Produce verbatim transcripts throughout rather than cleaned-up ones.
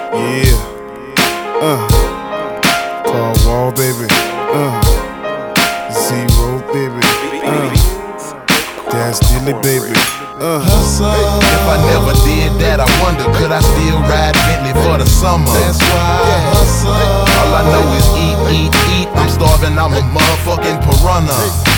Yeah. Uh. Tall wall, baby. Uh. Zero, baby. Uh. That's Dilly, baby. Uh. If I never did that, I wonder could I still ride Bentley for the summer? That's why I hustle. All I know is eat, eat, eat. I'm starving, I'm a motherfucking piranha.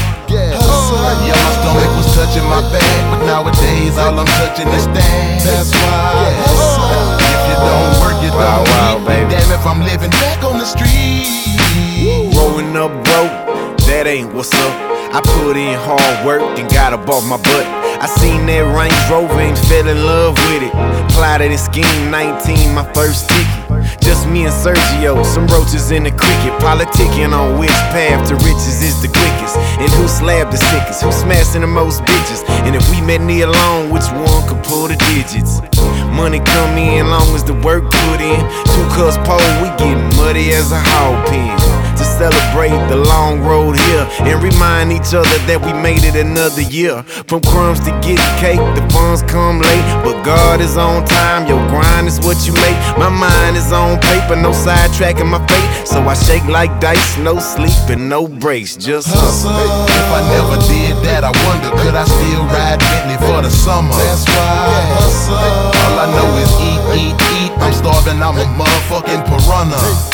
Yeah, my stomach was touching my back, but nowadays all I'm touching is stash. That's why I hustle. If you don't work, you don't wow, eat. baby. Damn if I'm living back on the street. Growing up broke, that ain't what's up. I put in hard work and got up off my butt. I seen that Range Rover and fell in love with it. Plotted and schemed, nineteen, my first ticket. Just me and Sergio, some roaches in the cricket. Politicking on which path to riches is the quickest. And who slabbed the sickest, who smashing the most bitches. And if we met near alone, which one could pull the digits? Money come in long as the work put in. Two cuss pole, we getting muddy as a hog pen. To celebrate the long road here and remind each other that we made it another year. From crumbs to getting cake, the funds come late, but God is on time, your grind is what you make. My mind is on paper, no sidetracking my fate. So I shake like dice, no sleep and no breaks, just hustle. If I never did that, I wonder could I still ride Bentley for the summer? That's why I hustle. All I know is eat, eat, eat. I'm starving, I'm a motherfucking piranha.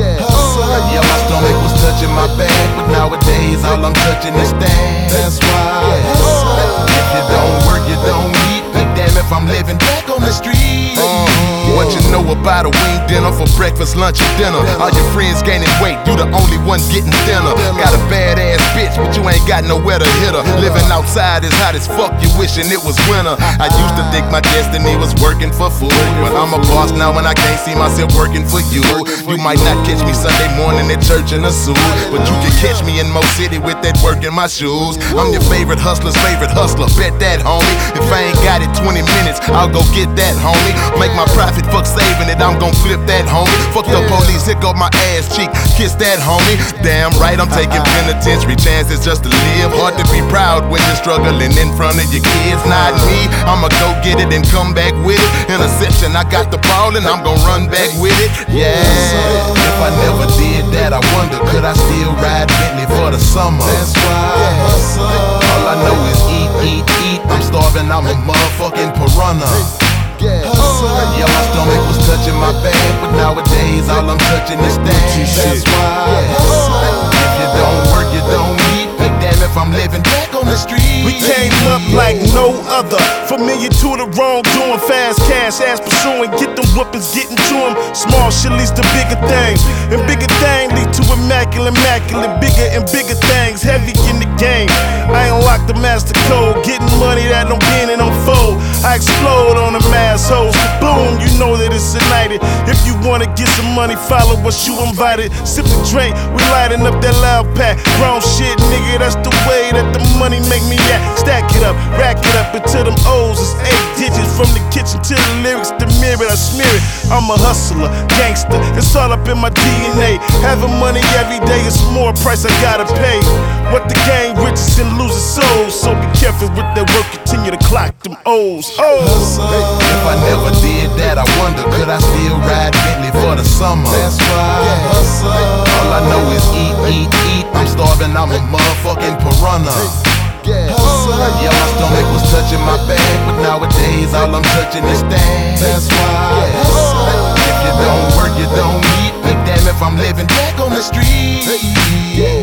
Yeah, my stomach was touching my back, but nowadays all I'm touching is stash. That's why I hustle. If you don't work, you don't eat. Like damn if I'm living back on the street. Uh-huh. What you know about a wing dinner for breakfast, lunch, and dinner? All your friends gaining weight, you the only one getting thinner. Got a badass bitch, but you ain't got nowhere to hit her. Living outside is hot as fuck, you wishing it was winter. I used to think my destiny was working for food, but I'm a boss now and I can't see myself working for you. You might not catch me Sunday morning at church in a suit, but you can catch me in Mo City with that work in my shoes. I'm your favorite hustler's favorite hustler, bet that, homie. If I ain't got it twenty minutes, I'll go get that, homie. Make my profit, fuck saving it, I'm gon' flip that, homie. Fuck the police, hick up my ass cheek, kiss that, homie. Damn right, I'm taking penitentiary chances just to live. Hard to be proud when you're struggling in front of your kids. Not me, I'ma go get it and come back with it. Interception, I got the ball and I'm gon' run back with it. Yeah. If I never did that, I wonder could I still ride Bentley for the summer? That's why I hustle. All I know is eat, eat, eat. I'm starving, I'm a motherfucking piranha. Yeah, my stomach was touching my back, but nowadays all I'm touching is stash. That's why I hustle. If you don't work, you don't eat. Like damn if I'm living back on the street. We came up like no other, familiar to the wrongdoing, fast cash, ass pursuing, get them whoopings, getting to them. Small shit leads to bigger things, and bigger things lead to immaculate, immaculate, bigger and bigger things, heavy in the game. I unlock the master code, getting money that don't bend and don't fold. I explode on them assholes, boom, you know that it's united. If you wanna get some money, follow us, you invited. Sip the drink, we lighting up that loud pack. Grown shit, nigga, that's the way that the money make me act. Stack it up, rack it up until them O's is eight digits. From the kitchen to the lyrics, the mirror, I smear it. I'm a hustler, gangster, it's all up in my D N A. Having money every day is more price I gotta pay. What the game riches and losing souls, so be careful with that work, continue to clock them O's. Oh. If I never did that, I wonder could I still ride Bentley for the summer? That's why I hustle. All I know is eat, eat, eat. I'm starving, I'm a motherfucking piranha. Yeah, my stomach was touching my back, but nowadays all I'm touching is stash. That's why I hustle. If you don't work, you don't eat. Like damn if I'm living back on the street.